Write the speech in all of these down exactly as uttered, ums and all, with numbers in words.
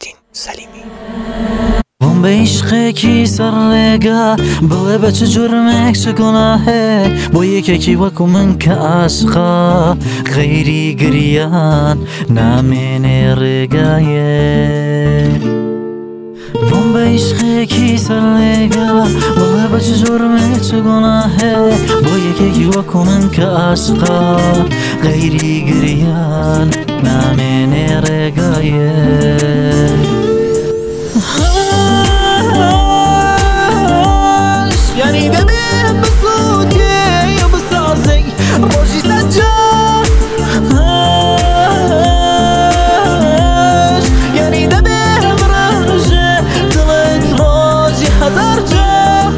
نورالدین سلیمی. بۆم بە عیشقێکی سەرڕێگا بڵێ بە چ جورمێک چ گوناهێک بۆ یەکێکی وەکو من کە عاشقا غەیری گریان نامێنێ ڕێگایەک. بۆم بە عیشقێکی سەرڕێگا بڵێ بە چ جورمێک چ گوناهێک بۆ یەکێکی وەکو من کە عاشقا غەیری گریان نامێنێ ڕێگایەک. یعنی دەبێ بسووتێ یا بسازەی ڕۆژی سەجار، یعنی دەبێ بڕژێ دڵت ڕۆژی هەزار جار.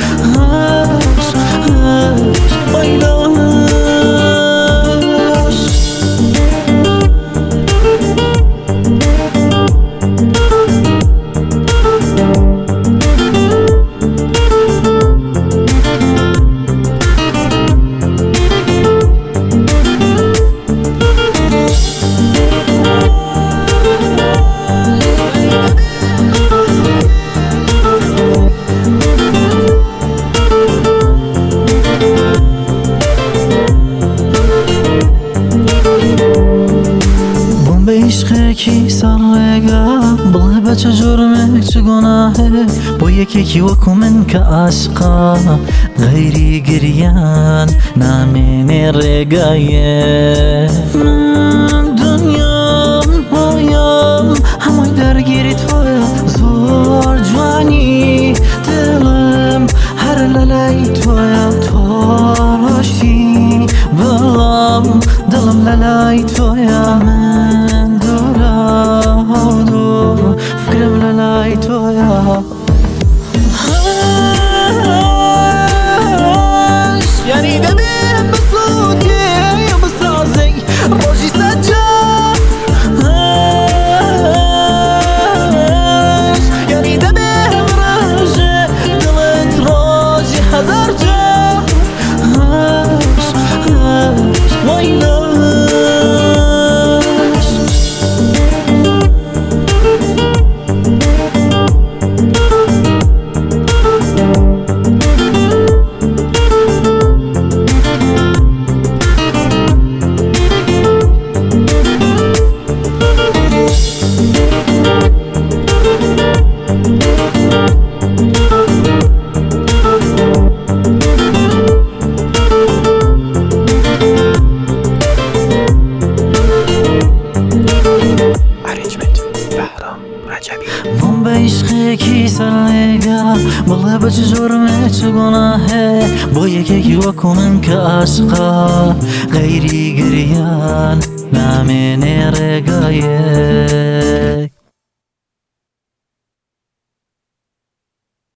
عشقێکی سەرڕێگا بڵێ بە چه جورمێک چ گوناهێک بۆ یەکێکی وەکو من کە عاشقا غەیری گریان نامێنێ ڕێگایەک. من دنیام هۆیام هەمووی دەرگیری تۆیە، زۆر جوانی دڵم هەر لە لای تۆیە، تۆ ڕۆشتی بەڵام دڵم لە لای تۆیە. من دوورە دوور فکرم لە لای تۆیە. یعنی دەبێ بسووتێ یا بسازەی ڕۆژی سەجار، یعنی دەبێ بڕژێ دڵت ڕۆژی هەزار جار. وای بۆم بە عیشقێکی سەرڕێگا بڵێ بە چ جورمێک چ گوناهێک بۆ یەکێکی وەکو من کە عاشقا غەیری گریان نامێنێ ڕێگایەک.